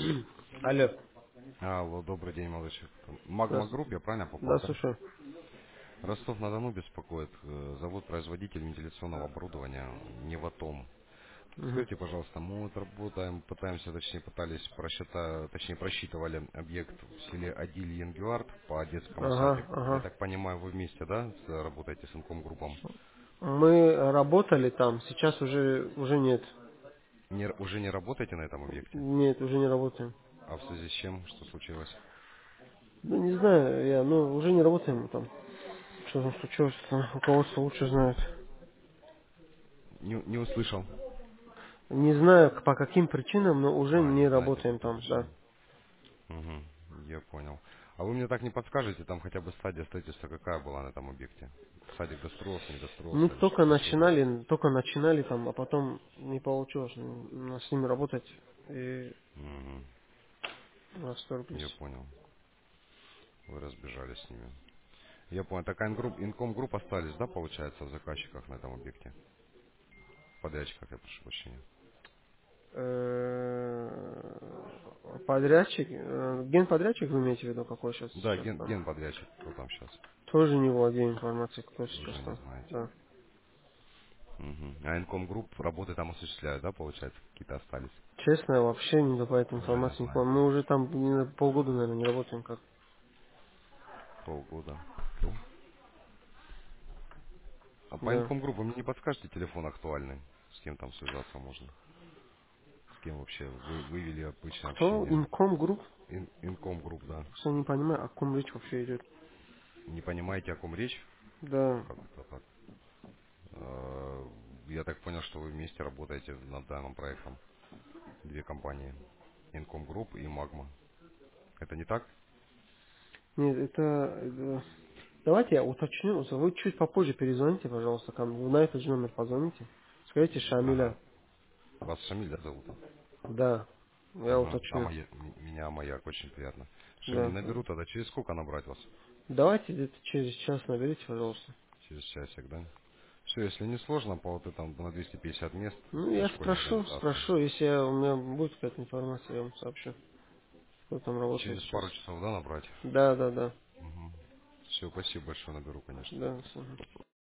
Алло. Алло, добрый день, малышек. Магма Здравствуйте. Групп, я правильно попал, Да, да? слушаю. Ростов-на-Дону беспокоит. Зовут производитель вентиляционного оборудования Неватом. Мгм. Скажите, пожалуйста, мы вот работаем, пытаемся, точнее, пытались точнее, просчитывали объект в селе Адиль Янгюард по детскому Ага, садику. Я ага. так понимаю, вы вместе, да, работаете с Инком группом? Мы работали там, сейчас уже нет. Уже не работаете на этом объекте? Нет, уже не работаем. А в связи с чем? Что случилось? Ну, не знаю, уже не работаем там. Что там случилось, руководство лучше знает. Не услышал. Не знаю, по каким причинам, но уже Не не знаете, по работаем каким там, да. причинам. Угу, я понял. А вы мне так не подскажете, там хотя бы стадия строительства какая была на этом объекте? Садик достроился, не Мы достроился, или только что случилось? начинали там, а потом не получилось с ними работать и Угу, я расторглись. понял. Вы разбежались с ними. Я понял. Так Инком групп остались, да, получается, в заказчиках на этом объекте? В подрядчиках, я прошу прощения. Подрядчик, генподрядчик вы имеете в виду, какой Да, сейчас там? генподрядчик, кто там сейчас? Тоже не владею информацией, кто сейчас Тоже не там. знаете. Да. Угу. А Инком групп работы там осуществляют, да, получается? Какие-то остались? Честно, я вообще не по этой Уже не информации не помню. знаете. Мы уже там полгода, наверное, не работаем как. Полгода. Ну, а по Да. Инком группу мне не подскажете телефон актуальный? С кем там связаться можно? С кем вообще вы вывели обычное Кто? общение? Инком групп? Инком групп, да. Что не понимаю, о ком речь вообще идет. Не понимаете, о ком речь? Да. Как это так? Я так понял, что вы вместе работаете над данным проектом. Две компании. Инком групп и Магма. Это не так? Нет, давайте я уточню. Вы чуть попозже перезвоните, пожалуйста, ко мне. Вы на этот же номер позвоните. Скажите Ага. Шамиля. Вас Шамиль зовут? Да. Я Ага. уточню. Меня Маяк, очень приятно. Шамиль, Да. наберу тогда. Через сколько набрать вас? Давайте где-то через час наберите, пожалуйста. Через часик, да? Все, если не сложно, по вот этому на 250 мест Ну, для я школьной организации. спрошу, если у меня будет какая-то информация, я вам сообщу, кто там работает Через сейчас. пару часов, да, набрать? Да, да, да. Все, спасибо большое, наберу, конечно. Да, всё.